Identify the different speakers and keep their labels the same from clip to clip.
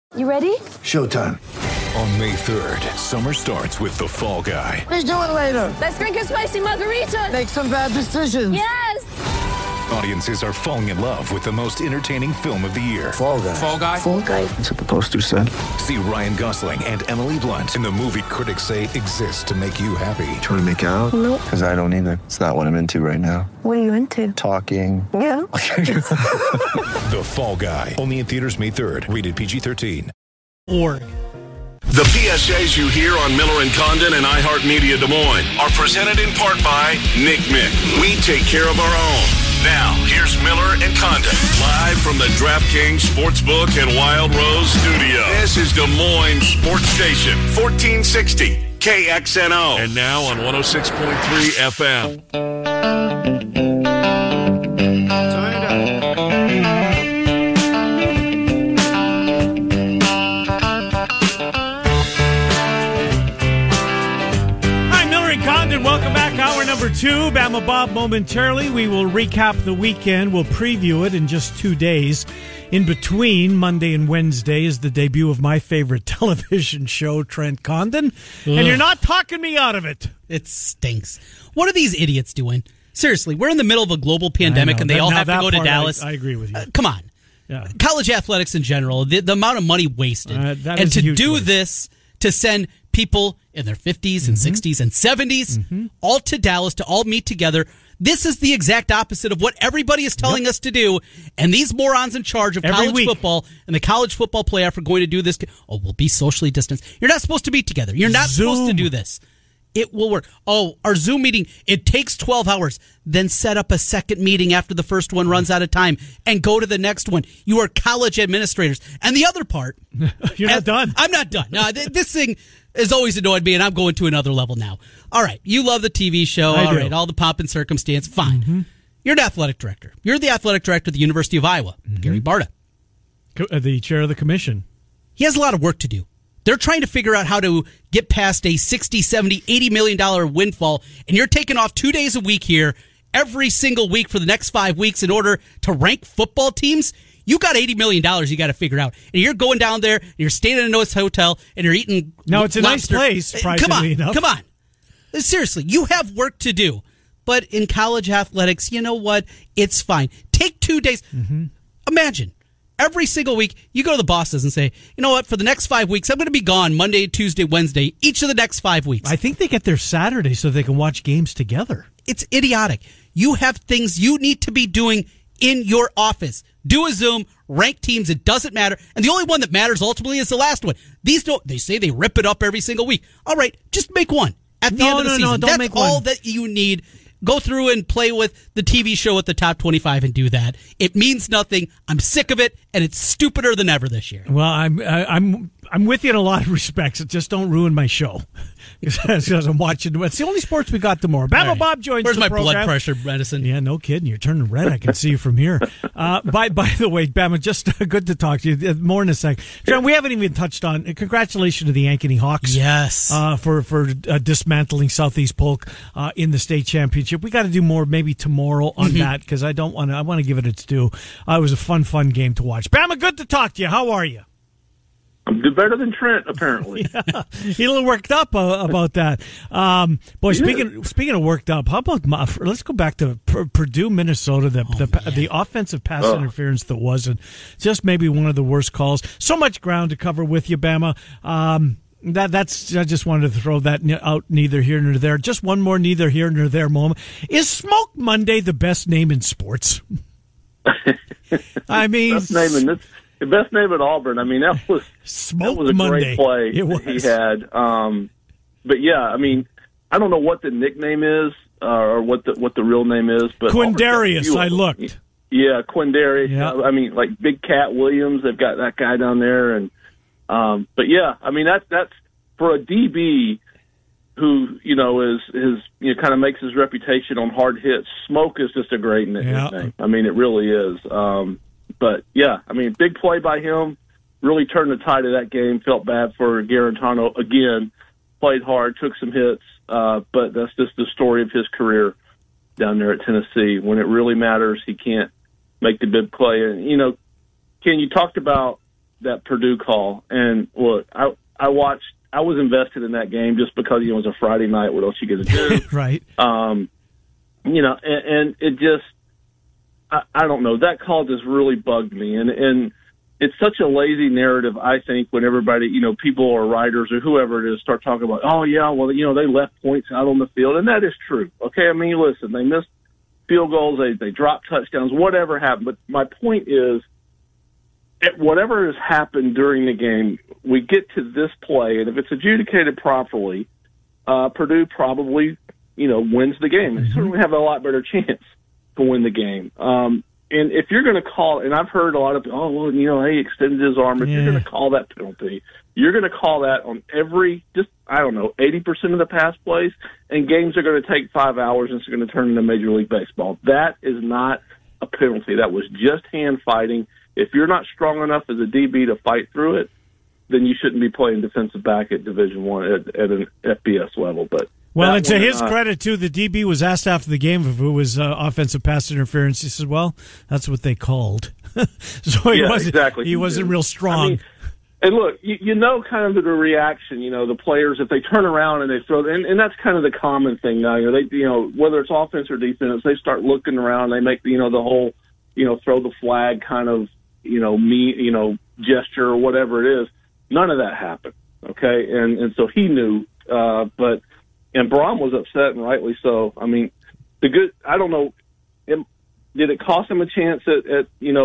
Speaker 1: You ready?
Speaker 2: Showtime.
Speaker 3: On May 3rd, summer starts with The Fall Guy.
Speaker 2: Let's do it later.
Speaker 1: Let's drink a spicy margarita.
Speaker 2: Make some bad decisions.
Speaker 1: Yes!
Speaker 3: Audiences are falling in love with the most entertaining film of the year.
Speaker 2: Fall Guy.
Speaker 4: Fall Guy?
Speaker 1: Fall Guy.
Speaker 2: That's what the poster said.
Speaker 3: See Ryan Gosling and Emily Blunt in the movie critics say exists to make you happy.
Speaker 2: Trying to make it out?
Speaker 1: Nope.
Speaker 2: Because I don't either. It's not what I'm into right now.
Speaker 1: What are you into?
Speaker 2: Talking.
Speaker 1: Yeah.
Speaker 3: The Fall Guy. Only in theaters May 3rd. Rated PG-13.
Speaker 5: The PSAs you hear on Miller and Condon and iHeartMedia Des Moines are presented in part by Nick Mick. We take care of our own. Now, here's Miller and Condon, live from the DraftKings Sportsbook and Wild Rose studio. This is Des Moines Sports Station, 1460 KXNO. And now on 106.3 FM.
Speaker 2: Turn it up.
Speaker 6: Welcome back. Hour number 2. Bama Bob momentarily. We will recap the weekend. We'll preview it in just 2 days. In between Monday and Wednesday is the debut of my favorite television show, Trent Condon. And you're not talking me out of it.
Speaker 7: It stinks. What are these idiots doing? Seriously, we're in the middle of a global pandemic and they all have to go to Dallas.
Speaker 6: I agree with you.
Speaker 7: Come on.
Speaker 6: Yeah.
Speaker 7: College athletics in general, the amount of money wasted.
Speaker 6: And
Speaker 7: to do this, to send people in their 50s and 60s and 70s all to Dallas to all meet together. This is the exact opposite of what everybody is telling us to do. And these morons in charge of college football and the college football playoff are going to do this. Oh, we'll be socially distanced. You're not supposed to meet together. You're not supposed to do this. It will work. Oh, our Zoom meeting, it takes 12 hours. Then set up a second meeting after the first one runs out of time and go to the next one. You are college administrators. And the other part.
Speaker 6: You're not done.
Speaker 7: I'm not done. No, this thing has always annoyed me, and I'm going to another level now. All right. You love the TV show. All right. All the pomp and circumstance. Fine. You're an athletic director. You're the athletic director of the University of Iowa, Gary Barta.
Speaker 6: The chair of the commission.
Speaker 7: He has a lot of work to do. They're trying to figure out how to get past a $60, $70, $80 million windfall, and you're taking off 2 days a week here every single week for the next 5 weeks in order to rank football teams. You got $80 million you got to figure out. And you're going down there, and you're staying in a nice hotel, and you're eating
Speaker 6: Now, it's a
Speaker 7: lobster.
Speaker 6: nice place, surprisingly enough.
Speaker 7: Come on. Seriously, you have work to do. But in college athletics, you know what? It's fine. Take 2 days. Imagine. Every single week, you go to the bosses and say, you know what, for the next 5 weeks, I'm going to be gone Monday, Tuesday, Wednesday, each of the next 5 weeks.
Speaker 6: I think they get there Saturday so they can watch games together.
Speaker 7: It's idiotic. You have things you need to be doing in your office. Do a Zoom, rank teams, it doesn't matter. And the only one that matters ultimately is the last one. These don't, they say they rip it up every single week. All right, just make one at the end of the season.
Speaker 6: Don't
Speaker 7: That's
Speaker 6: make
Speaker 7: all
Speaker 6: one.
Speaker 7: that you need. Go through and play with the TV show at the top 25 and do that. It means nothing. I'm sick of it, and it's stupider than ever this year.
Speaker 6: Well, I'm with you in a lot of respects. Just don't ruin my show because I'm watching. It's the only sports we got tomorrow. Bama
Speaker 7: Right.
Speaker 6: Bob joins
Speaker 7: Where's
Speaker 6: the
Speaker 7: my
Speaker 6: program.
Speaker 7: blood pressure medicine?
Speaker 6: Yeah, no kidding. You're turning red. I can see you from here. By the way, Bama, just good to talk to you. More in a sec. John, we haven't even touched on. Congratulations to the Ankeny Hawks.
Speaker 7: Yes.
Speaker 6: For dismantling Southeast Polk in the state championship. We got to do more maybe tomorrow on that because I want to give it its due. It was a fun game to watch. Bama, good to talk to you. How are you?
Speaker 8: I'm better than Trent, apparently.
Speaker 6: Yeah, he's a little worked up about that. Boy, speaking of worked up, how about let's go back to Purdue, Minnesota. The offensive pass interference that wasn't just maybe one of the worst calls. So much ground to cover with you, Bama. That's. I just wanted to throw that out. Neither here nor there. Just one more neither here nor there moment. Is Smoke Monday the best name in sports? I mean,
Speaker 8: the best name at Auburn. I mean, that was a
Speaker 6: Monday.
Speaker 8: great play
Speaker 6: It was.
Speaker 8: that he had. But yeah, I mean, I don't know what the nickname is or what the real name is. But
Speaker 6: Quindarius, I looked.
Speaker 8: Yeah, Quindarius.
Speaker 6: Yeah.
Speaker 8: I mean, like Big Cat Williams. They've got that guy down there, and but yeah, I mean that's for a DB who is kind of makes his reputation on hard hits. Smoke is just a great nickname. I mean, it really is. But yeah, I mean, big play by him. Really turned the tide of that game. Felt bad for Garantano again. Played hard, took some hits, but that's just the story of his career down there at Tennessee. When it really matters, he can't make the big play. And Ken, you talked about that Purdue call, and look, I watched. I was invested in that game just because it was a Friday night. What else you get to do?
Speaker 6: Right.
Speaker 8: And it just, I don't know. That call just really bugged me, and it's such a lazy narrative. I think when everybody, people or writers or whoever it is start talking about, oh yeah, well, they left points out on the field, and that is true. Okay, I mean, listen, they missed field goals, they dropped touchdowns, whatever happened. But my point is, whatever has happened during the game, we get to this play, and if it's adjudicated properly, Purdue probably, wins the game. They certainly have a lot better chance to win the game. And if you're going to call, and I've heard a lot of, he extended his arm. If you're going to call that penalty, you're going to call that on every, 80% of the pass plays, and games are going to take 5 hours, and it's going to turn into Major League Baseball. That is not a penalty. That was just hand fighting. If you're not strong enough as a DB to fight through it, then you shouldn't be playing defensive back at Division I at an FBS level. But
Speaker 6: and to his credit, too, the DB was asked after the game if it was offensive pass interference. He said, well, that's what they called. So he wasn't real strong.
Speaker 8: I mean, and look, kind of the reaction, the players, if they turn around and they throw, and that's kind of the common thing now. They, whether it's offense or defense, they start looking around. They make, the whole, throw the flag kind of, gesture or whatever it is. None of that happened. Okay. And so he knew, and Braum was upset, and rightly so. I mean, I don't know, did it cost him a chance at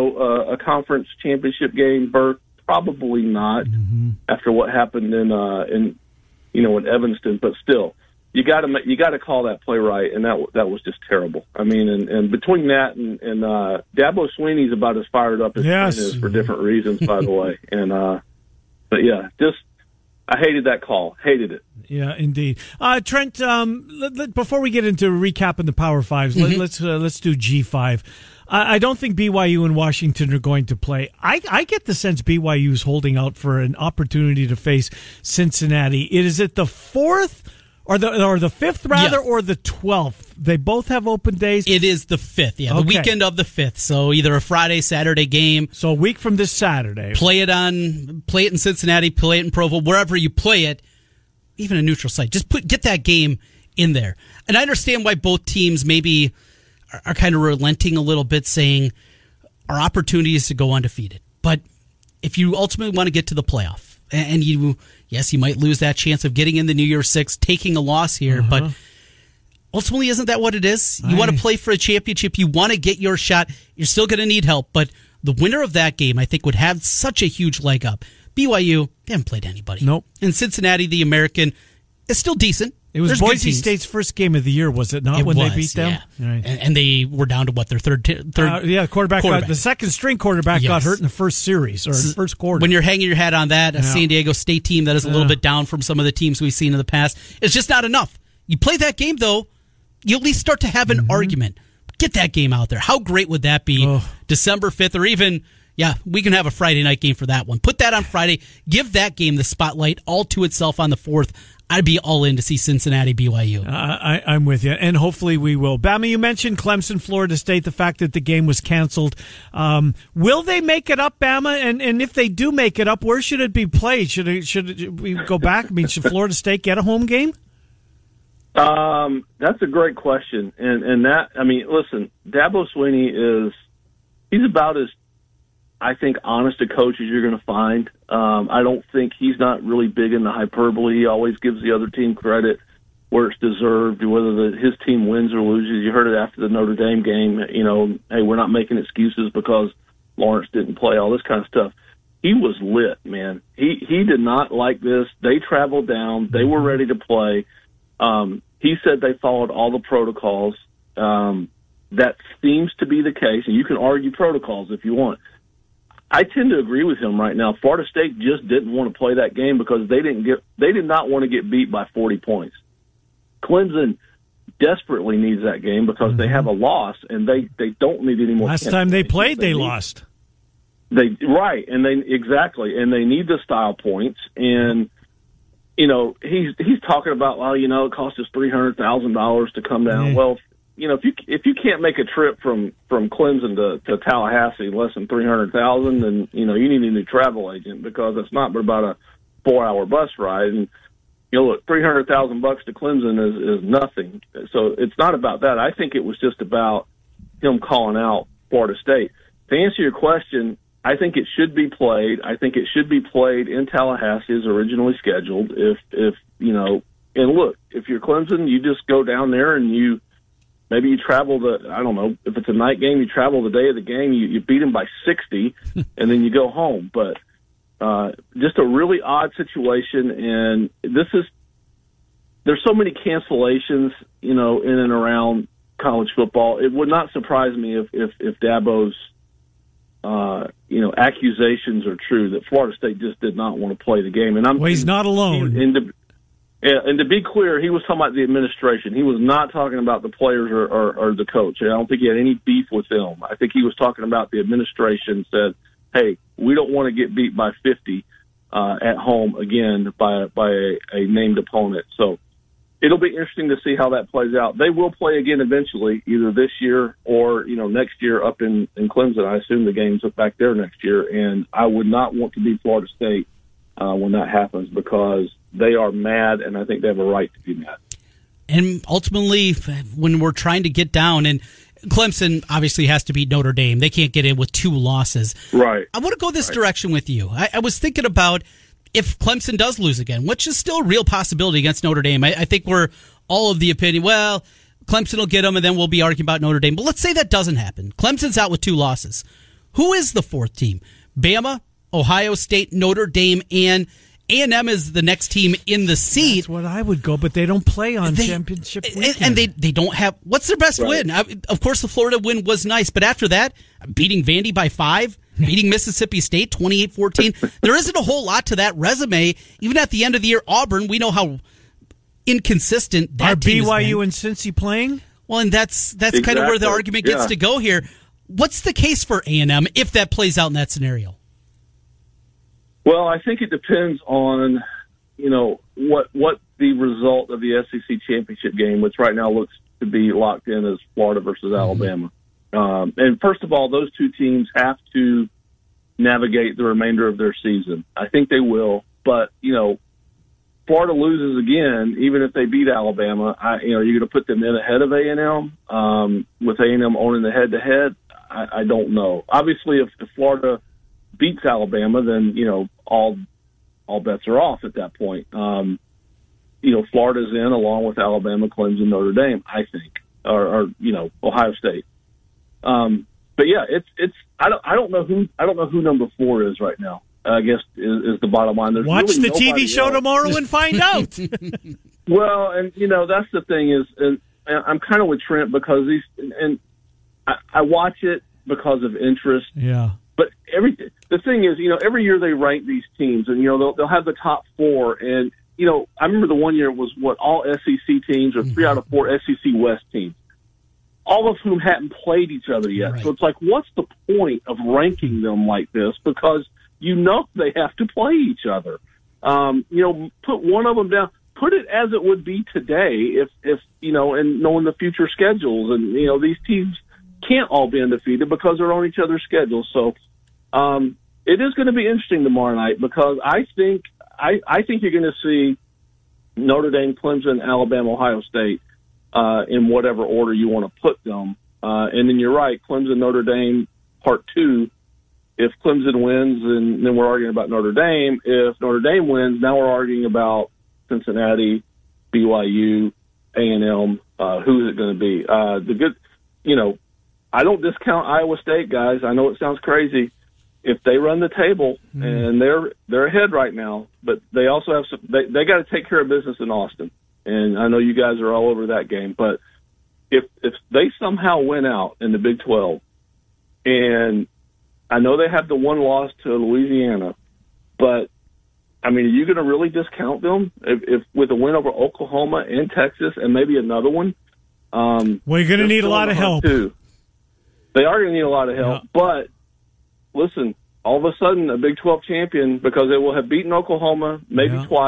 Speaker 8: a conference championship game, Bert? Probably not after what happened in Evanston, but still, you got to call that play right, and that was just terrible. I mean, and between that and Dabo Swinney's about as fired up as Trent is for different reasons, by the way. And but yeah, just I hated that call, hated it.
Speaker 6: Yeah, indeed. Trent, before we get into recapping the Power Fives, let's do G5. I don't think BYU and Washington are going to play. I get the sense BYU is holding out for an opportunity to face Cincinnati. Is it the 4th or the 5th rather, or the 12th? They both have open days.
Speaker 7: It is the 5th, the weekend of the 5th. So either a Friday, Saturday game.
Speaker 6: So a week from this Saturday.
Speaker 7: Play it in Cincinnati, play it in Provo, wherever you play it, even a neutral site. Just get that game in there. And I understand why both teams maybe are kind of relenting a little bit, saying our opportunity is to go undefeated. But if you ultimately want to get to the playoff, and you might lose that chance of getting in the New Year's Six, taking a loss here, but ultimately, isn't that what it is? You want to play for a championship. You want to get your shot. You're still going to need help, but the winner of that game, I think, would have such a huge leg up. BYU, they haven't played anybody.
Speaker 6: Nope.
Speaker 7: And Cincinnati, the American, is still decent.
Speaker 6: It was Boise State's first game of the year, was it not, when they beat them?
Speaker 7: Yeah. Right. And they were down to their third
Speaker 6: quarterback. The second string quarterback got hurt in the first series, or first quarter.
Speaker 7: When you're hanging your hat on that, a San Diego State team that is a little bit down from some of the teams we've seen in the past, it's just not enough. You play that game, though, you at least start to have an argument. Get that game out there. How great would that be? December 5th, or even, we can have a Friday night game for that one. Put that on Friday. Give that game the spotlight all to itself on the 4th. I'd be all in to see Cincinnati BYU.
Speaker 6: I'm with you, and hopefully we will. Bama, you mentioned Clemson, Florida State, the fact that the game was canceled. Will they make it up, Bama? And if they do make it up, where should it be played? Should we go back? I mean, should Florida State get a home game?
Speaker 8: That's a great question. And that, I mean, listen, Dabo Swinney he's about as, I think, honest a coach as you're going to find. I don't think he's not really big into hyperbole. He always gives the other team credit where it's deserved, whether his team wins or loses. You heard it after the Notre Dame game, hey, we're not making excuses because Lawrence didn't play, all this kind of stuff. He was lit, man. He did not like this. They traveled down. They were ready to play. He said they followed all the protocols. That seems to be the case, and you can argue protocols if you want. I tend to agree with him right now. Florida State just didn't want to play that game because they did not want to get beat by 40 points. Clemson desperately needs that game because they have a loss, and they don't need any more.
Speaker 6: Last time they played, they lost.
Speaker 8: And they need the style points. And he's talking about, it cost us $300,000 to come down.
Speaker 6: Yeah.
Speaker 8: Well, if you can't make a trip from Clemson to Tallahassee less than $300,000, then you need a new travel agent, because it's not but about a 4-hour bus ride. And look, $300,000 to Clemson is nothing. So it's not about that. I think it was just about him calling out Florida State. To answer your question, I think it should be played. I think it should be played in Tallahassee as originally scheduled. And look, if you're Clemson, you just go down there and maybe you travel I don't know, if it's a night game, you travel the day of the game, you beat them by 60, and then you go home. But just a really odd situation, and there's so many cancellations, in and around college football. It would not surprise me if Dabo's accusations are true that Florida State just did not want to play the game. And
Speaker 6: he's not alone.
Speaker 8: And to be clear, he was talking about the administration. He was not talking about the players or the coach. I don't think he had any beef with them. I think he was talking about the administration said, hey, we don't want to get beat by 50 at home again by a named opponent. So it'll be interesting to see how that plays out. They will play again eventually, either this year or next year up in Clemson. I assume the game's up back there next year, and I would not want to be Florida State when that happens, because they are mad, and I think they have a right to be mad.
Speaker 7: And ultimately, when we're trying to get down, and Clemson obviously has to beat Notre Dame. They can't get in with 2 losses.
Speaker 8: Right.
Speaker 7: I want to go this direction with you. I was thinking about if Clemson does lose again, which is still a real possibility against Notre Dame. I think we're all of the opinion, well, Clemson will get them, and then we'll be arguing about Notre Dame. But let's say that doesn't happen. Clemson's out with 2 losses. Who is the 4th team? Bama, Ohio State, Notre Dame, and A&M is the next team in the seat.
Speaker 6: That's what I would go, but they don't play on championship weekend.
Speaker 7: And they don't have... What's their best win? Of course, the Florida win was nice, but after that, beating Vandy by 5, beating Mississippi State 28-14. There isn't a whole lot to that resume. Even at the end of the year, Auburn, we know how inconsistent that team is.
Speaker 6: Are BYU and Cincy playing?
Speaker 7: Well, and that's exactly kind of where the argument gets to go here. What's the case for A&M if that plays out in that scenario?
Speaker 8: Well, I think it depends on, what the result of the SEC championship game, which right now looks to be locked in as Florida versus Alabama. And first of all, those 2 teams have to navigate the remainder of their season. I think they will, but Florida loses again, even if they beat Alabama. You're going to put them in ahead of A&M with A&M owning the head-to-head. I don't know. Obviously, if Florida beats Alabama, then all bets are off at that point. Florida's in along with Alabama, Clemson, Notre Dame, I think, or Ohio State. But yeah, it's I don't know who number 4 is right now. I guess is the bottom line. There's
Speaker 6: Watch
Speaker 8: really
Speaker 6: the TV show tomorrow and find out.
Speaker 8: Well, and that's the thing is, and I'm kind of with Trent because I watch it because of interest.
Speaker 6: Yeah.
Speaker 8: But the thing is, every year they rank these teams, and they'll have the top 4. And I remember the one year it was all SEC teams or 3 out of 4 SEC West teams, all of whom hadn't played each other yet. Right. So it's like, what's the point of ranking them like this? Because they have to play each other. Put one of them down. Put it as it would be today, if and knowing the future schedules, and these teams can't all be undefeated because they're on each other's schedules. So it is going to be interesting tomorrow night, because I think you're going to see Notre Dame, Clemson, Alabama, Ohio State in whatever order you want to put them. And then you're right, Clemson, Notre Dame, part 2. If Clemson wins, then we're arguing about Notre Dame. If Notre Dame wins, now we're arguing about Cincinnati, BYU, A&M. Who is it going to be? I don't discount Iowa State, guys. I know it sounds crazy. If they run the table, and they're ahead right now, but they also have they got to take care of business in Austin. And I know you guys are all over that game, but if they somehow win out in the Big 12, and I know they have the one loss to Louisiana, but are you going to really discount them if with a win over Oklahoma and Texas and maybe another one?
Speaker 6: Well, you're going to need a lot of help.
Speaker 8: Too. They are going to need a lot of help, but listen, all of a sudden a Big 12 champion, because they will have beaten Oklahoma maybe twice,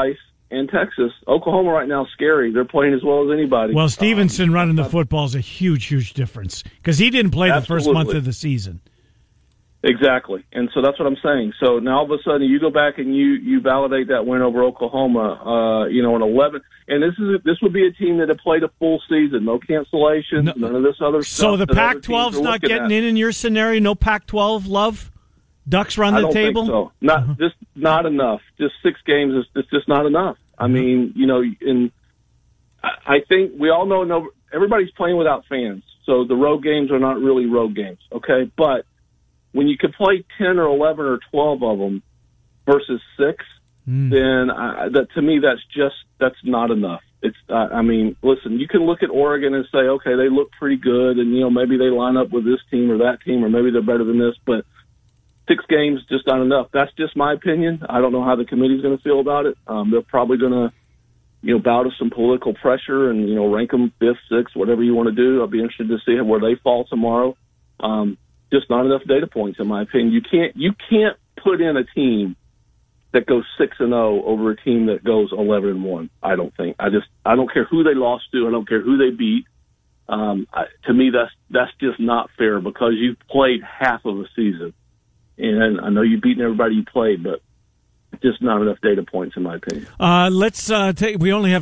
Speaker 8: and Texas. Oklahoma right now is scary. They're playing as well as anybody.
Speaker 6: Well, Stevenson running the football is a huge, huge difference because he didn't play the first month of the season.
Speaker 8: Exactly, and so that's what I'm saying. So now all of a sudden you go back and you validate that win over Oklahoma, an 11, and this would be a team that had played a full season, no cancellations, none of this other stuff.
Speaker 6: So the Pac-12's not getting in your scenario. No Pac-12 love. Ducks run the table.
Speaker 8: Think so. Just not enough. Just 6 games is just not enough. I mean, and I think we all know everybody's playing without fans, so the road games are not really road games. Okay, but when you could play 10 or 11 or 12 of them versus 6, then that to me that's not enough. It's listen, you can look at Oregon and say, okay, they look pretty good, and maybe they line up with this team or that team, or maybe they're better than this, but 6 games just not enough. That's just my opinion. I don't know how the committee's going to feel about it. They're probably going to bow to some political pressure and rank them 5th, 6th, whatever you want to do. I'll be interested to see where they fall tomorrow. Just not enough data points, in my opinion. You can't put in a team that goes 6-0 over a team that goes 11-1. I don't think. I don't care who they lost to. I don't care who they beat. To me, that's just not fair because you played half of a season, and I know you've beaten everybody you played, but just not enough data points, in my opinion.
Speaker 6: Let's take. We only have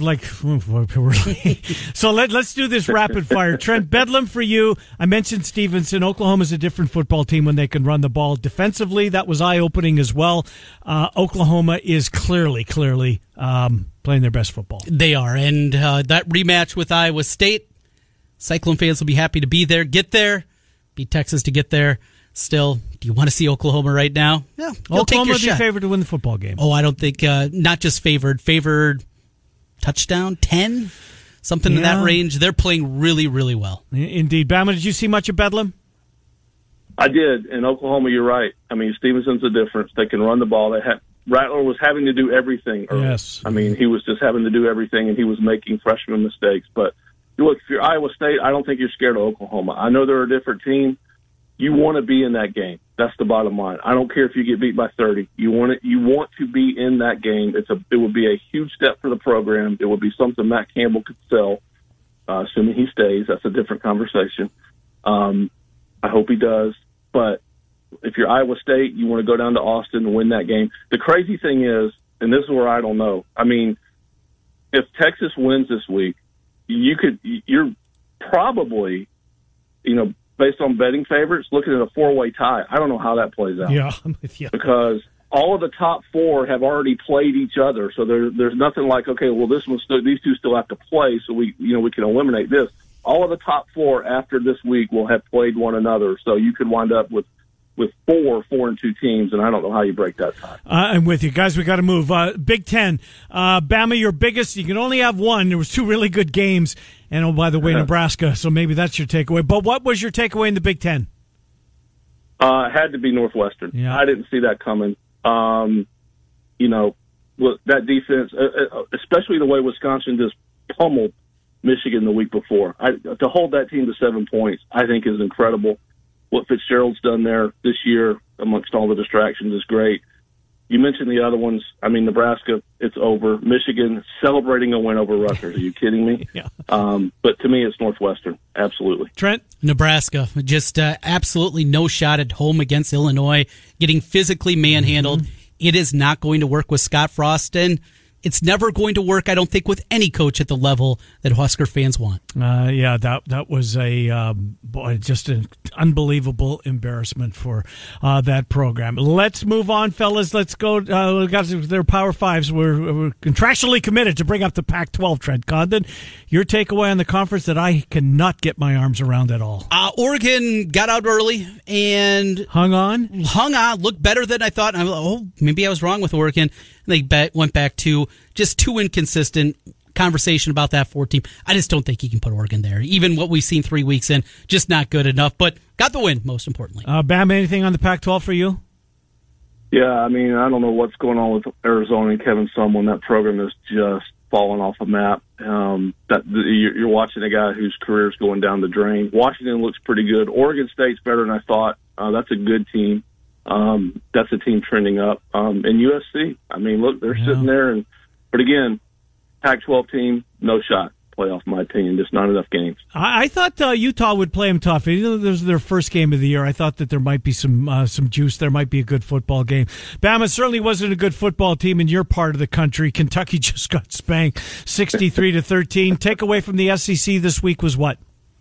Speaker 6: so let's do this rapid fire. Trent, Bedlam for you. I mentioned Stevenson. Oklahoma's a different football team when they can run the ball. Defensively, that was eye-opening as well. Oklahoma is clearly playing their best football.
Speaker 7: They are, and that rematch with Iowa State, Cyclone fans will be happy to be there. Get there, beat Texas to get there. Still, do you want to see Oklahoma right now? Yeah,
Speaker 6: Oklahoma would be favored to win the football game.
Speaker 7: Oh, I don't think, not just favored touchdown, 10, something in that range. They're playing really, really well.
Speaker 6: Indeed. Bama, did you see much of Bedlam?
Speaker 8: I did. In Oklahoma, you're right. I mean, Stevenson's a difference. They can run the ball. Rattler was having to do everything early.
Speaker 6: Yes.
Speaker 8: I mean, he was just having to do everything, and he was making freshman mistakes. But, look, if you're Iowa State, I don't think you're scared of Oklahoma. I know they're a different team. You want to be in that game. That's the bottom line. I don't care if you get beat by 30. You want to be in that game. It would be a huge step for the program. It would be something Matt Campbell could sell, assuming he stays. That's a different conversation. I hope he does. But if you're Iowa State, you want to go down to Austin and win that game. The crazy thing is, and this is where I don't know. I mean, if Texas wins this week, you're probably, based on betting favorites, looking at a 4-way tie. I don't know how that plays out.
Speaker 6: Yeah, I'm with you.
Speaker 8: Because all of the top 4 have already played each other, so there's nothing like, okay, well, these two still have to play, so we can eliminate this. All of the top 4 after this week will have played one another, so you could wind up with 4-2 teams, and I don't know how you break that tie.
Speaker 6: I'm with you. Guys, we got to move. Big Ten. Bama, your biggest. You can only have one. There was 2 really good games. And, oh, by the way, Nebraska. So maybe that's your takeaway. But what was your takeaway in the Big Ten?
Speaker 8: It had to be Northwestern.
Speaker 6: Yeah.
Speaker 8: I didn't see that coming. That defense, especially the way Wisconsin just pummeled Michigan the week before. To hold that team to 7 points, I think is incredible. What Fitzgerald's done there this year amongst all the distractions is great. You mentioned the other ones. I mean, Nebraska, it's over. Michigan celebrating a win over Rutgers. Are you kidding me?
Speaker 6: Yeah.
Speaker 8: But to me, it's Northwestern. Absolutely.
Speaker 6: Trent?
Speaker 7: Nebraska, just absolutely no shot at home against Illinois, getting physically manhandled. Mm-hmm. It is not going to work with Scott Frost, and it's never going to work, I don't think, with any coach at the level that Husker fans want.
Speaker 6: That was just an unbelievable embarrassment for that program. Let's move on, fellas. Let's go. We got their Power Fives. We're contractually committed to bring up the Pac-12. Trent Condon, your takeaway on the conference that I cannot get my arms around at all.
Speaker 7: Oregon got out early and
Speaker 6: hung on,
Speaker 7: looked better than I thought. And maybe I was wrong with Oregon. They went back to just too inconsistent. Conversation about that 4 team. I just don't think he can put Oregon there. Even what we've seen 3 weeks in, just not good enough. But got the win, most importantly.
Speaker 6: Bam, anything on the Pac-12 for you?
Speaker 8: Yeah, I mean, I don't know what's going on with Arizona and Kevin Sumlin. That program is just falling off a map. You're watching a guy whose career is going down the drain. Washington looks pretty good. Oregon State's better than I thought. That's a good team. That's a team trending up. And USC, I mean, look, they're sitting there. But again, Pac-12 team, no shot. Playoff, in my opinion, just not enough games.
Speaker 6: I thought Utah would play them tough. Even though this was their first game of the year, I thought that there might be some juice. There might be a good football game. Bama certainly wasn't a good football team in your part of the country. Kentucky just got spanked 63-13. Takeaway from the SEC this week was what?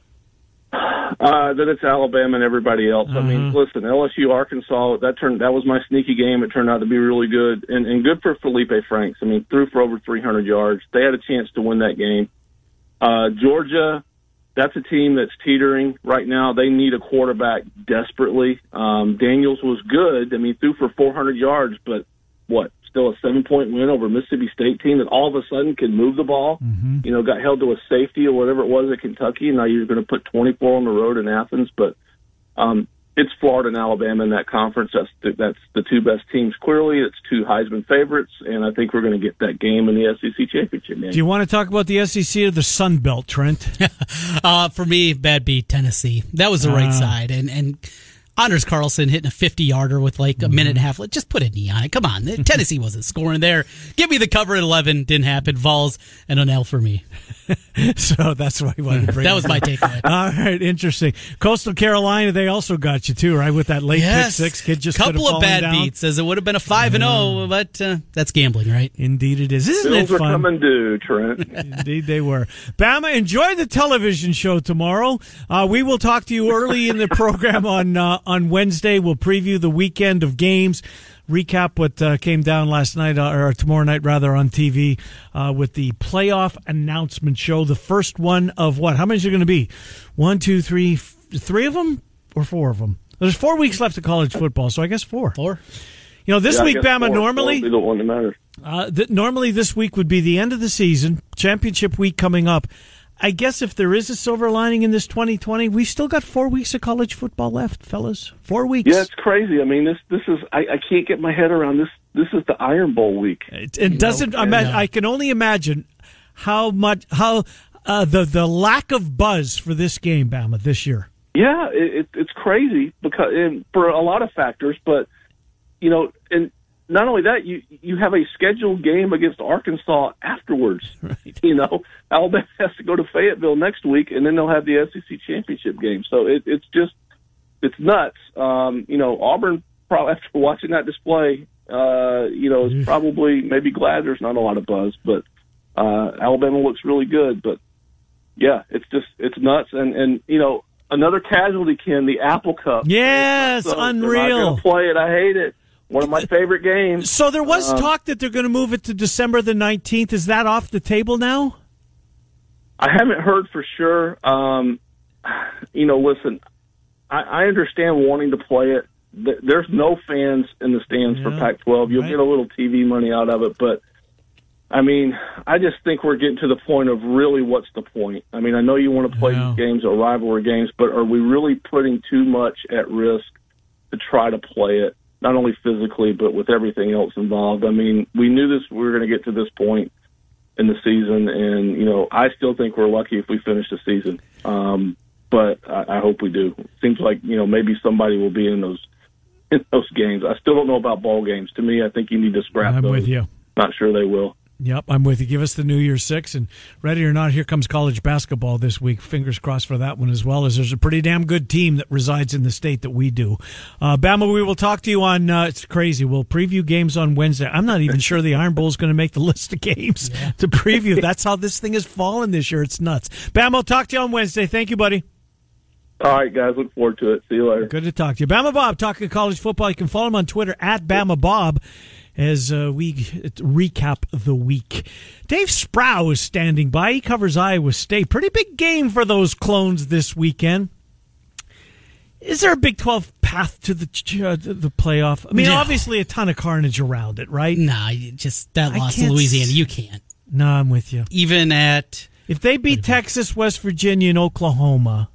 Speaker 8: That it's Alabama and everybody else. I mean, listen, LSU, Arkansas, that was my sneaky game. It turned out to be really good and good for Felipe Franks. I mean, threw for over 300 yards. They had a chance to win that game. Georgia, that's a team that's teetering right now. They need a quarterback desperately. Daniels was good. I mean, threw for 400 yards, but still a 7-point win over a Mississippi State team that all of a sudden can move the ball. You know, got held to a safety or whatever it was at Kentucky, and now you're going to put 24 on the road in Athens. But it's Florida and Alabama in that conference. That's the two best teams. Clearly, it's two Heisman favorites, and I think we're going to get that game in the SEC championship game.
Speaker 6: Do you want to talk about the SEC or the Sun Belt, Trent?
Speaker 7: For me, bad beat Tennessee. That was the right side, and Anders Carlson hitting a 50-yarder with like a minute and a half. Just put a knee on it. Come on. Tennessee wasn't scoring there. Give me the cover at 11. Didn't happen. Vols and an L for me.
Speaker 6: So that's why I wanted to bring
Speaker 7: that was my takeaway.
Speaker 6: All right, interesting. Coastal Carolina, they also got you too, right? With that late pick six, kid just
Speaker 7: couple of bad beats, as it would have been a 5-0, but that's gambling, right?
Speaker 6: Indeed, it is. Isn't
Speaker 8: Bills
Speaker 6: it fun?
Speaker 8: Are coming due, Trent.
Speaker 6: Indeed, they were. Bama, enjoy the television show tomorrow. We will talk to you early in the program on Wednesday. We'll preview the weekend of games. Recap what came down last night, or tomorrow night rather, on TV with the playoff announcement show. The first one of what? How many is there going to be? 1, 2, 3, 3 of them or 4 of them? There's 4 weeks left of college football, so I guess 4.
Speaker 7: 4.
Speaker 6: You know, this week, Bama, normally
Speaker 8: be the one that matters.
Speaker 6: Normally this week would be the end of the season, championship week coming up. I guess if there is a silver lining in this 2020, we've still got 4 weeks of college football left, fellas. 4 weeks.
Speaker 8: Yeah, it's crazy. I mean, this is I can't get my head around this. This is the Iron Bowl week.
Speaker 6: It doesn't. I can only imagine how the lack of buzz for this game, Bama, this year.
Speaker 8: Yeah, it's crazy because for a lot of factors, but you know, and not only that, you have a scheduled game against Arkansas afterwards. Right. You know, Alabama has to go to Fayetteville next week, and then they'll have the SEC championship game. So it's nuts. You know, Auburn, probably after watching that display, is probably maybe glad there's not a lot of buzz. But Alabama looks really good. But yeah, it's nuts. And you know, another casualty, Ken, the Apple Cup.
Speaker 6: Yes, so unreal.
Speaker 8: They're not going to play it. I hate it. One of my favorite games.
Speaker 6: So there was talk that they're going to move it to December the 19th. Is that off the table now?
Speaker 8: I haven't heard for sure. You know, listen, I understand wanting to play it. There's no fans in the stands for Pac-12. You'll get a little TV money out of it, but I mean, I just think we're getting to the point of really what's the point? I mean, I know you want to play these games or rivalry games, but are we really putting too much at risk to try to play it? Not only physically, but with everything else involved. I mean, we knew we were going to get to this point in the season, and, you know, I still think we're lucky if we finish the season. But I hope we do. It seems like, you know, maybe somebody will be in those games. I still don't know about bowl games. To me, I think you need to scrap those.
Speaker 6: I'm with you.
Speaker 8: Not sure they will.
Speaker 6: Yep, I'm with you. Give us the New Year's Six, and ready or not, here comes college basketball this week. Fingers crossed for that one as well, as there's a pretty damn good team that resides in the state that we do. Bama, we will talk to you on, it's crazy, we'll preview games on Wednesday. I'm not even sure the Iron Bowl is going to make the list of games to preview. That's how this thing has fallen this year. It's nuts. Bama, I'll talk to you on Wednesday. Thank you, buddy.
Speaker 8: All right, guys. Look forward to it. See you later.
Speaker 6: Good to talk to you. Bama Bob, talking college football. You can follow him on Twitter, @BamaBob. As we recap the week. Dave Sproul is standing by. He covers Iowa State. Pretty big game for those clones this weekend. Is there a Big 12 path to the playoff? I mean, obviously a ton of carnage around it, right?
Speaker 7: Nah, just that loss to Louisiana, you can't.
Speaker 6: No, I'm with you.
Speaker 7: Even at...
Speaker 6: If they beat Texas, West Virginia, and Oklahoma...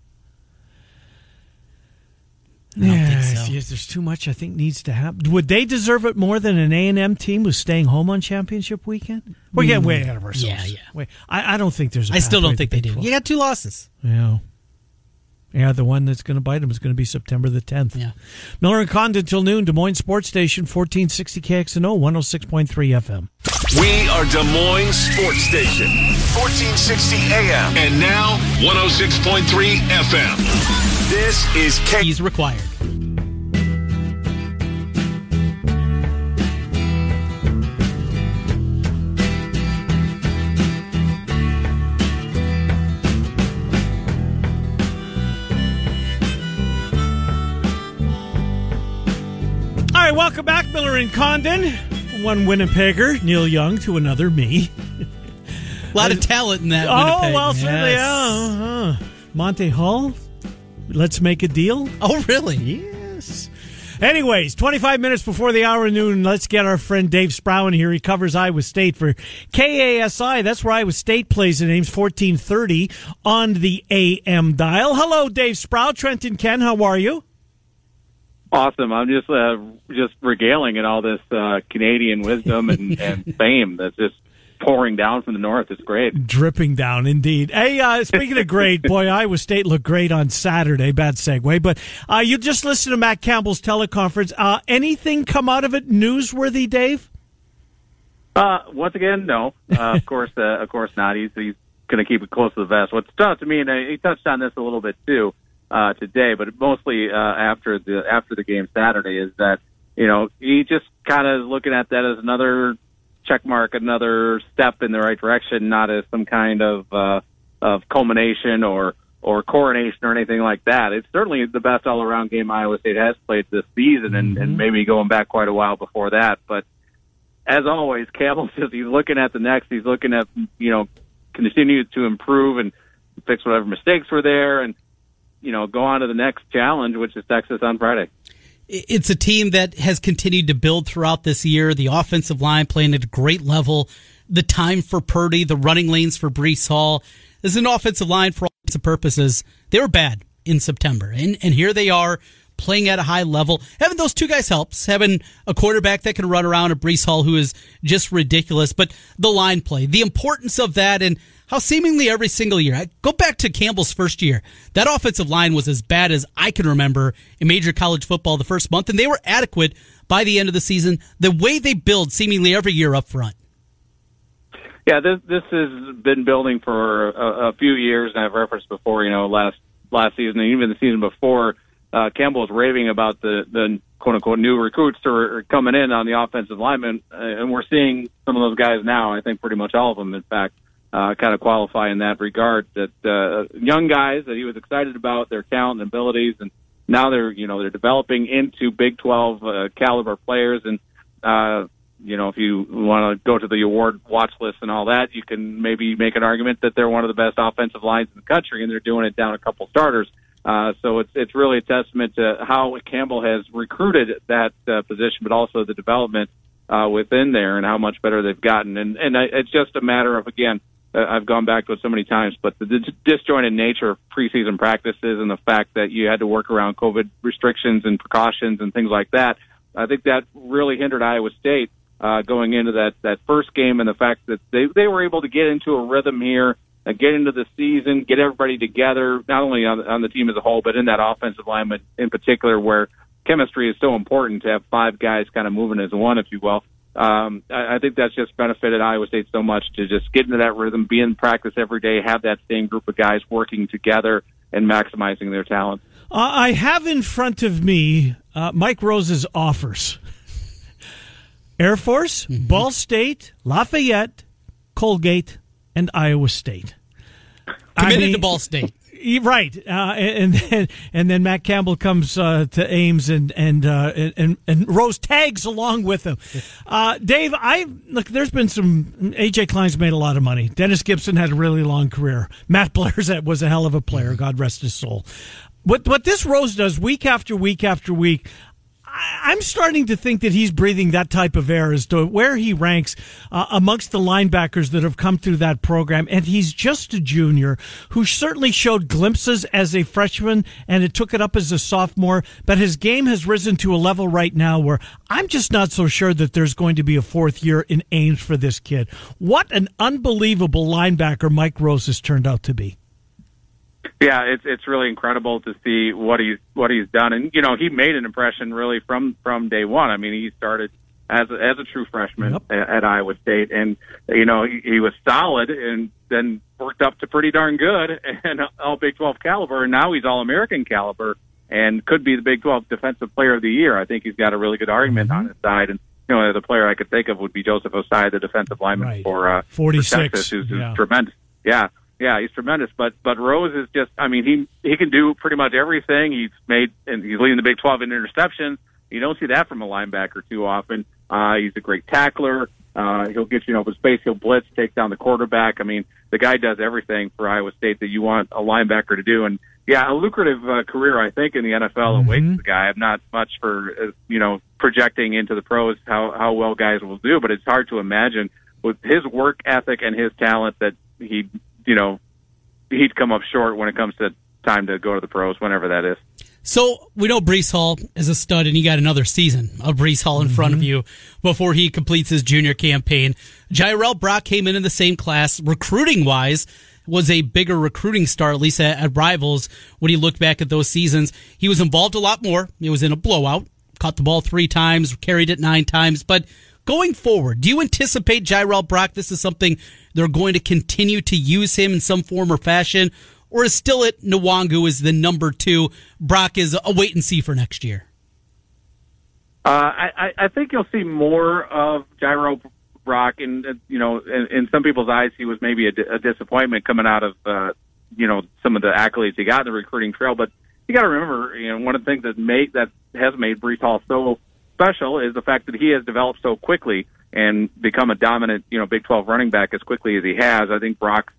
Speaker 7: I don't think so.
Speaker 6: There's too much I think needs to happen. Would they deserve it more than an A&M team who's staying home on championship weekend? We're getting way ahead of ourselves.
Speaker 7: Yeah.
Speaker 6: Wait, I don't think there's a
Speaker 7: I still don't
Speaker 6: pathway
Speaker 7: think they do.
Speaker 6: 12.
Speaker 7: You got 2 losses.
Speaker 6: Yeah, the one that's going to bite them is going to be September the 10th.
Speaker 7: Yeah.
Speaker 6: Miller and Condon till noon, Des Moines Sports Station, 1460 KXNO, 106.3 FM.
Speaker 5: We are Des Moines Sports Station, 1460 AM, and now 106.3 FM. This is
Speaker 7: He's required.
Speaker 6: All right, welcome back, Miller and Condon. One Winnipegger, Neil Young, to another me.
Speaker 7: A lot of talent in that Winnipeg.
Speaker 6: Oh, well, certainly,
Speaker 7: Yes.
Speaker 6: Monte Hall, let's make a deal.
Speaker 7: Oh, really?
Speaker 6: Yes. Anyways, 25 minutes before the hour of noon, let's get our friend Dave Sproul here. He covers Iowa State for KASI. That's where Iowa State plays. It name's 1430 on the AM dial. Hello, Dave Sproul. Trenton Ken, how are you?
Speaker 4: Awesome. I'm just regaling in all this Canadian wisdom and fame that's just pouring down from the north. It's great.
Speaker 6: Dripping down, indeed. Hey, speaking of great, boy, Iowa State looked great on Saturday. Bad segue. But you just listened to Matt Campbell's teleconference. Anything come out of it newsworthy, Dave?
Speaker 4: Once again, no. Of course not. He's going to keep it close to the vest. What stood out to me, and he touched on this a little bit too, today, but mostly after the game Saturday, is that he just kind of looking at that as another check mark, another step in the right direction, not as some kind of culmination or coronation or anything like that. It's certainly the best all around game Iowa State has played this season, and maybe going back quite a while before that. But as always, Campbell says he's looking at the next. He's looking at continue to improve and fix whatever mistakes were there, and go on to the next challenge, which is Texas on Friday.
Speaker 7: It's a team that has continued to build throughout this year. The offensive line playing at a great level. The time for Purdy, the running lanes for Breece Hall. This is an offensive line for all intents and purposes. They were bad in September, and here they are playing at a high level. Having those two guys helps. Having a quarterback that can run around, a Breece Hall who is just ridiculous. But the line play, the importance of that, and how seemingly every single year, go back to Campbell's first year, that offensive line was as bad as I can remember in major college football the first month, and they were adequate by the end of the season. The way they build seemingly every year up front.
Speaker 4: Yeah, this has been building for a few years, and I've referenced before, last season and even the season before, Campbell was raving about the quote-unquote new recruits that are coming in on the offensive linemen, and we're seeing some of those guys now. I think pretty much all of them, in fact, kind of qualify in that regard. That young guys that he was excited about, their talent and abilities, and now they're developing into Big 12 caliber players. And if you want to go to the award watch list and all that, you can maybe make an argument that they're one of the best offensive lines in the country, and they're doing it down a couple starters. So it's really a testament to how Campbell has recruited that position, but also the development within there and how much better they've gotten. And it's just a matter of, again, I've gone back to it so many times, but the disjointed nature of preseason practices and the fact that you had to work around COVID restrictions and precautions and things like that, I think that really hindered Iowa State going into that first game, and the fact that they were able to get into a rhythm here, get into the season, get everybody together, not only on the team as a whole, but in that offensive lineman in particular, where chemistry is so important to have five guys kind of moving as one, if you will. I think that's just benefited Iowa State so much to just get into that rhythm, be in practice every day, have that same group of guys working together and maximizing their talent.
Speaker 6: I have in front of me Mike Rose's offers. Air Force, Ball State, Lafayette, Colgate, and Iowa State.
Speaker 7: Committed to Ball State.
Speaker 6: Right, and then Matt Campbell comes to Ames and Rose tags along with him. Dave, there's been some. AJ Klein's made a lot of money. Dennis Gibson had a really long career. Matt Blair was a hell of a player. God rest his soul. What this Rose does week after week after week, I'm starting to think that he's breathing that type of air as to where he ranks amongst the linebackers that have come through that program. And he's just a junior who certainly showed glimpses as a freshman, and it took it up as a sophomore. But his game has risen to a level right now where I'm just not so sure that there's going to be a fourth year in Ames for this kid. What an unbelievable linebacker Mike Rose has turned out to be.
Speaker 4: Yeah, it's really incredible to see what he's done, and he made an impression really from day one. I mean, he started as a true freshman at Iowa State, and he was solid, and then worked up to pretty darn good and all Big 12 caliber, and now he's all American caliber and could be the Big 12 Defensive Player of the Year. I think he's got a really good argument on his side, and the player I could think of would be Joseph Osai, the defensive lineman for
Speaker 6: 46,
Speaker 4: Texas, who's tremendous. Yeah, he's tremendous. But Rose is just, he can do pretty much everything. He's leading the Big 12 in interceptions. You don't see that from a linebacker too often. He's a great tackler. He'll get you over space. He'll blitz, take down the quarterback. The guy does everything for Iowa State that you want a linebacker to do. And a lucrative career, I think, in the NFL awaits the guy. I'm not much for projecting into the pros how well guys will do, but it's hard to imagine with his work ethic and his talent that he'd come up short when it comes to time to go to the pros, whenever that is.
Speaker 7: So we know Breece Hall is a stud, and you got another season of Breece Hall in front of you before he completes his junior campaign. Jirel Brock came in the same class. Recruiting-wise, was a bigger recruiting star, at least at Rivals. When you look back at those seasons, he was involved a lot more. He was in a blowout, caught the ball 3 times, carried it 9 times. But going forward, do you anticipate Jirel Brock, this is something they're going to continue to use him in some form or fashion? Or is still at Nwangu is the number 2? Brock is a wait and see for next year?
Speaker 4: I think you'll see more of Jirel Brock. And, in some people's eyes, he was maybe a disappointment coming out of, some of the accolades he got in the recruiting trail. But you got to remember, one of the things that has made Breece Hall so special is the fact that he has developed so quickly and become a dominant, Big 12 running back as quickly as he has. I think Brock's,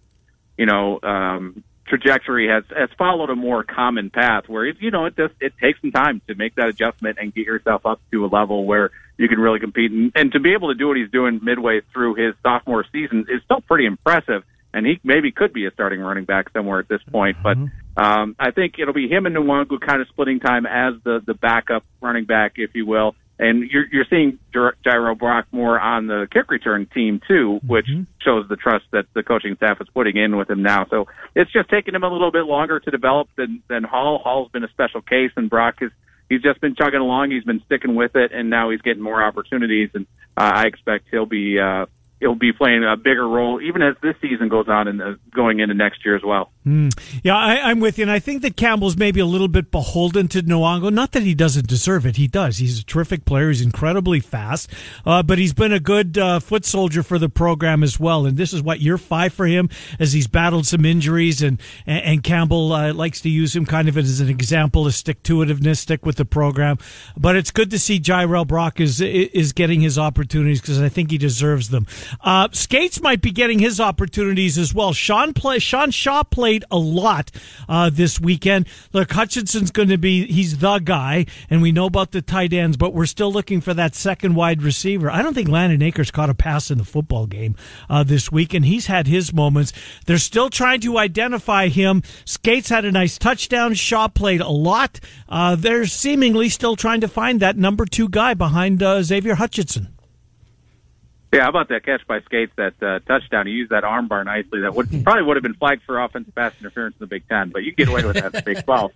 Speaker 4: trajectory has followed a more common path where it takes some time to make that adjustment and get yourself up to a level where you can really compete, and to be able to do what he's doing midway through his sophomore season is still pretty impressive, and he maybe could be a starting running back somewhere at this point. But I think it'll be him and Nwangu kind of splitting time as the backup running back, if you will. And you're seeing Jirel Brock more on the kick return team, too, which shows the trust that the coaching staff is putting in with him now. So it's just taking him a little bit longer to develop than Hall. Hall's been a special case, and Brock he's just been chugging along. He's been sticking with it, and now he's getting more opportunities. And I expect he'll be playing a bigger role even as this season goes on and going into next year as well.
Speaker 6: Yeah, I'm with you, and I think that Campbell's maybe a little bit beholden to Nwangu. Not that he doesn't deserve it. He does. He's a terrific player. He's incredibly fast, but he's been a good foot soldier for the program as well. And this is year 5 for him as he's battled some injuries, and Campbell likes to use him kind of as an example of stick-to-itiveness, stick with the program. But it's good to see Jirel Brock is getting his opportunities because I think he deserves them. Skates might be getting his opportunities as well. Sean Shaw played a lot this weekend. Look, Hutchinson's going to he's the guy, and we know about the tight ends, but we're still looking for that second wide receiver. I don't think Landon Akers caught a pass in the football game this week, and he's had his moments. They're still trying to identify him. Skates had a nice touchdown. Shaw played a lot. They're seemingly still trying to find that number 2 guy behind Xavier Hutchinson.
Speaker 4: Yeah, how about that catch by Skates, that touchdown? He used that arm bar nicely. That probably would have been flagged for offensive pass interference in the Big Ten, but you get away with that in the Big 12.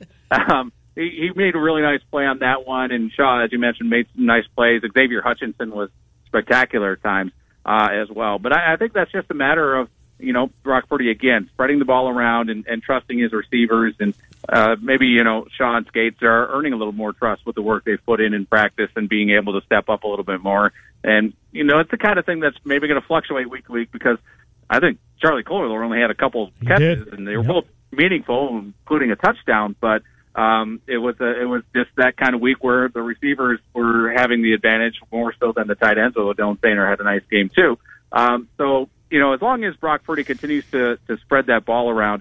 Speaker 4: He made a really nice play on that one, and Shaw, as you mentioned, made some nice plays. Xavier Hutchinson was spectacular at times as well. But I think that's just a matter of, Brock Purdy, again, spreading the ball around and trusting his receivers. And maybe, Shaw and Skates are earning a little more trust with the work they've put in practice and being able to step up a little bit more. And, it's the kind of thing that's maybe going to fluctuate week to week because I think Charlie Kohler only had a couple catches, and they were both meaningful, including a touchdown. But it was just that kind of week where the receivers were having the advantage more so than the tight ends, although Dylan Stainer had a nice game too. So, as long as Brock Purdy continues to spread that ball around,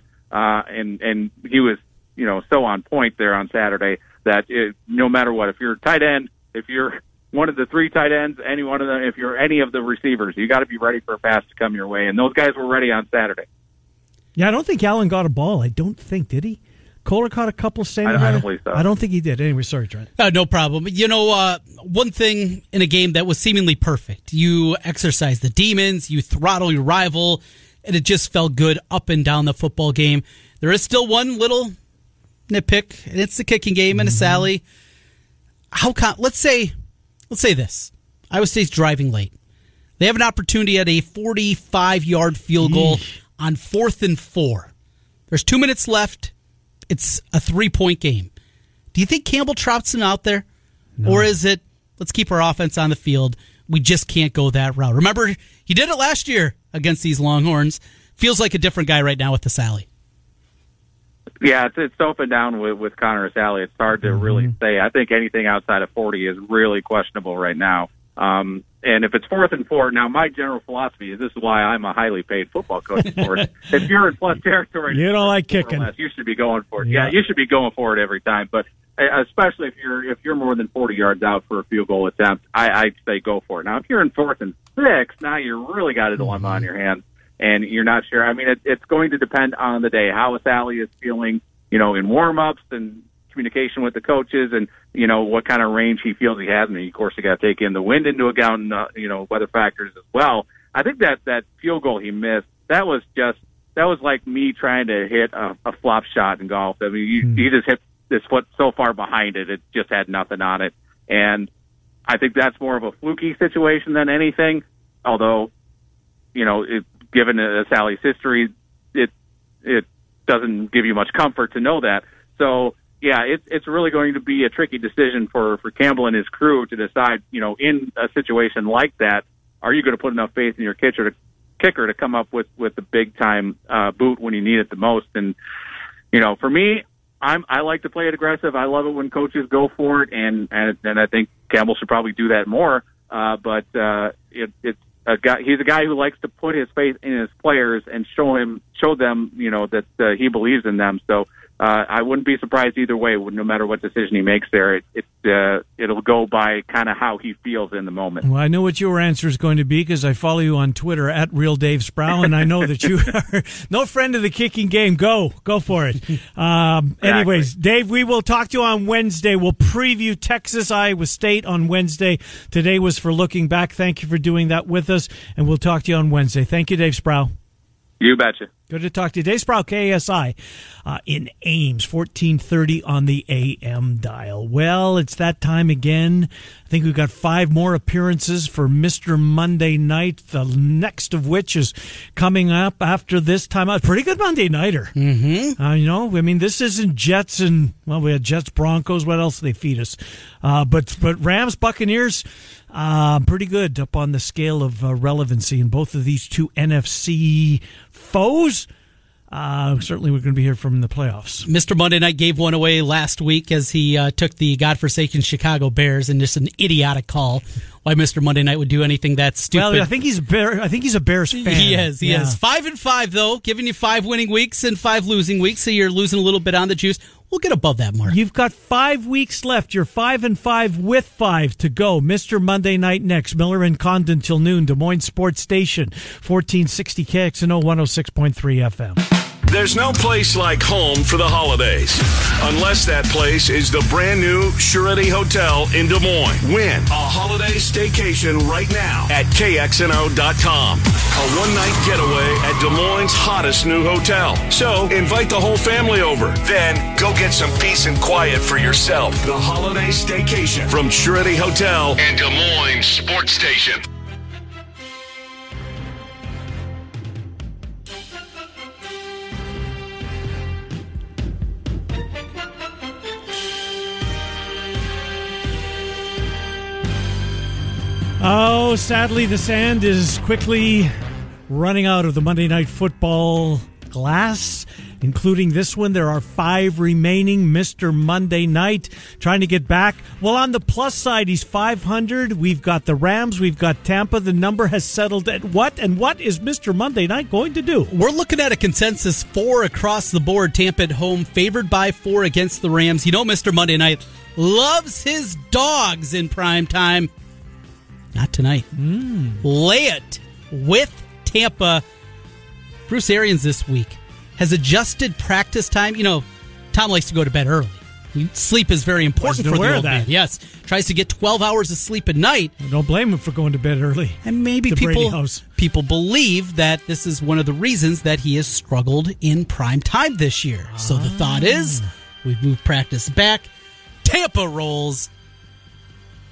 Speaker 4: and he was, so on point there on Saturday that no matter what, if you're a tight end, if you're one of the 3 tight ends, any one of them, if you're any of the receivers, you got to be ready for a pass to come your way. And those guys were ready on Saturday.
Speaker 6: Yeah, I don't think Allen got a ball. I don't think, did he? Kohler caught a couple.
Speaker 4: I don't believe so.
Speaker 6: I don't think he did. Anyway, sorry, Trent.
Speaker 7: No problem. One thing in a game that was seemingly perfect, you exercise the demons, you throttle your rival, and it just felt good up and down the football game. There is still one little nitpick, and it's the kicking game and a Sally. Let's say this. Iowa State's driving late. They have an opportunity at a 45-yard field goal on 4th and 4. There's 2 minutes left. It's a 3-point game. Do you think Campbell trots him out there? No. Or is it, let's keep our offense on the field. We just can't go that route. Remember, he did it last year against these Longhorns. Feels like a different guy right now with the Sally.
Speaker 4: Yeah, it's up and down with Connor Sally. It's hard to really say. I think anything outside of 40 is really questionable right now. And if it's 4th and 4, now my general philosophy is this is why I'm a highly paid football coach. Of course, if you're in plus territory,
Speaker 6: you don't like kicking.
Speaker 4: Less, you should be going for it. Yeah, you should be going for it every time. But especially if you're more than 40 yards out for a field goal attempt, I'd say go for it. Now, if you're in 4th and 6, now you really got a dilemma on your hands, and you're not sure. I mean, it's going to depend on the day, how Sally is feeling, in warm-ups and communication with the coaches, and what kind of range he feels he has, and of course you got to take in the wind into account, and weather factors as well. I think that field goal he missed, that was like me trying to hit a flop shot in golf. I mean, he just hit his foot so far behind it just had nothing on it, and I think that's more of a fluky situation than anything. Although, given Sally's history, it doesn't give you much comfort to know that. So. Yeah, it's really going to be a tricky decision for Campbell and his crew to decide, in a situation like that, are you going to put enough faith in your kicker to come up with the big-time boot when you need it the most? And, for me, I like to play it aggressive. I love it when coaches go for it, and I think Campbell should probably do that more. But it's a guy. He's a guy who likes to put his faith in his players and show them, that he believes in them. So. I wouldn't be surprised either way, no matter what decision he makes there. It'll go by kind of how he feels in the moment.
Speaker 6: Well, I know what your answer is going to be because I follow you on Twitter at RealDaveSproul, and I know that you are no friend of the kicking game. Go for it. Anyways, Dave, we will talk to you on Wednesday. We'll preview Texas, Iowa State on Wednesday. Today was for looking back. Thank you for doing that with us, and we'll talk to you on Wednesday. Thank you, Dave Sproul.
Speaker 4: You betcha.
Speaker 6: Good to talk to you. Dave Sproul, KSI, in Ames, 1430 on the AM dial. Well, it's that time again. I think we've got 5 more appearances for Mr. Monday Night, the next of which is coming up after this time. Pretty good Monday Nighter. Mm-hmm. This isn't Jets and, we had Jets, Broncos. What else do they feed us? But Rams, Buccaneers, pretty good up on the scale of relevancy in both of these two NFC foes. Certainly we're going to be here from the playoffs.
Speaker 7: Mr. Monday Night gave one away last week as he took the godforsaken Chicago Bears, and just an idiotic call why Mr. Monday Night would do anything that stupid.
Speaker 6: Well, I think he's a Bears fan.
Speaker 7: He is. 5-5 though, giving you 5 winning weeks and 5 losing weeks, so you're losing a little bit on the juice. We'll get above that mark.
Speaker 6: You've got 5 weeks left. You're 5-5 with 5 to go. Mr. Monday Night next. Miller and Condon till noon. Des Moines Sports Station, 1460 KXNO 106.3 FM.
Speaker 5: There's no place like home for the holidays, unless that place is the brand new Surety Hotel in Des Moines. Win a holiday staycation right now at KXNO.com. A one-night getaway at Des Moines' hottest new hotel. So invite the whole family over. Then go get some peace and quiet for yourself. The holiday staycation from Surety Hotel and Des Moines Sports Station.
Speaker 6: Oh, sadly, the sand is quickly running out of the Monday Night Football glass, including this one. There are 5 remaining. Mr. Monday Night trying to get back. Well, on the plus side, he's 500. We've got the Rams. We've got Tampa. The number has settled at what? And what is Mr. Monday Night going to do?
Speaker 7: We're looking at a consensus 4 across the board. Tampa at home, favored by 4 against the Rams. Mr. Monday Night loves his dogs in prime time. Not tonight. Lay it with Tampa. Bruce Arians this week has adjusted practice time. Tom likes to go to bed early. Sleep is very important for the old man. Yes. Tries to get 12 hours of sleep a night.
Speaker 6: I don't blame him for going to bed early.
Speaker 7: And maybe people believe that this is one of the reasons that he has struggled in prime time this year. So the thought is, we've moved practice back. Tampa rolls.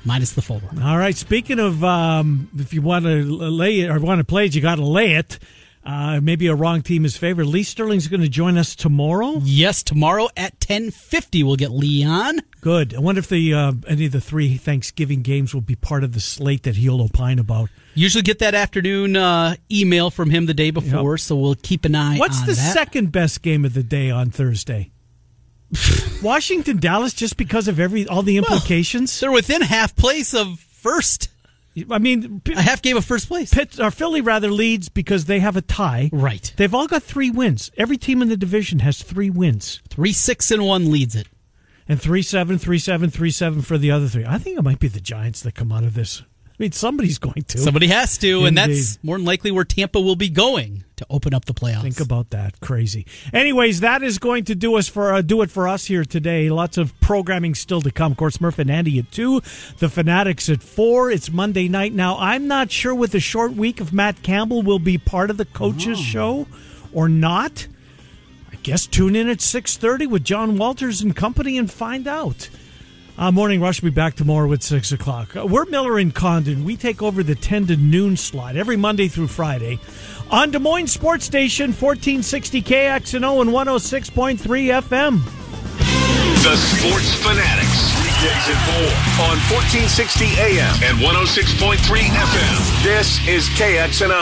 Speaker 7: minus the full one.
Speaker 6: All right. Speaking of, if you want to lay it or want to play it, you got to lay it. Maybe a wrong team is favored. Lee Sterling's going to join us tomorrow.
Speaker 7: Yes, tomorrow at 10:50 we'll get Lee on.
Speaker 6: Good. I wonder if any of the 3 Thanksgiving games will be part of the slate that he'll opine about.
Speaker 7: Usually get that afternoon email from him the day before, so we'll keep an eye on that.
Speaker 6: What's the second best game of the day on Thursday? Washington, Dallas, just because of all the implications?
Speaker 7: They're within half place of first.
Speaker 6: I mean,
Speaker 7: a half game of first place.
Speaker 6: Philly leads because they have a tie.
Speaker 7: Right.
Speaker 6: They've all got 3 wins. Every team in the division has 3 wins.
Speaker 7: 3-6-1 leads it.
Speaker 6: And 3-7, 3-7, 3-7 for the other 3. I think it might be the Giants that come out of this. I mean, somebody's going to.
Speaker 7: Somebody has to,
Speaker 6: Indeed.
Speaker 7: and that's more than likely where Tampa will be going to open up the playoffs.
Speaker 6: Think about that. Crazy. Anyways, that is going to do it for us here today. Lots of programming still to come. Of course, Murph and Andy at 2, the Fanatics at 4. It's Monday night now. I'm not sure with the short week if Matt Campbell will be part of the coaches show or not. I guess tune in at 6:30 with John Walters and company and find out. Morning Rush will be back tomorrow at 6 o'clock. We're Miller and Condon. We take over the 10 to noon slot every Monday through Friday on Des Moines Sports Station, 1460 KXNO and 106.3 FM.
Speaker 5: The Sports Fanatics, weekdays at 4 on 1460 AM and 106.3 FM. This is KXNO.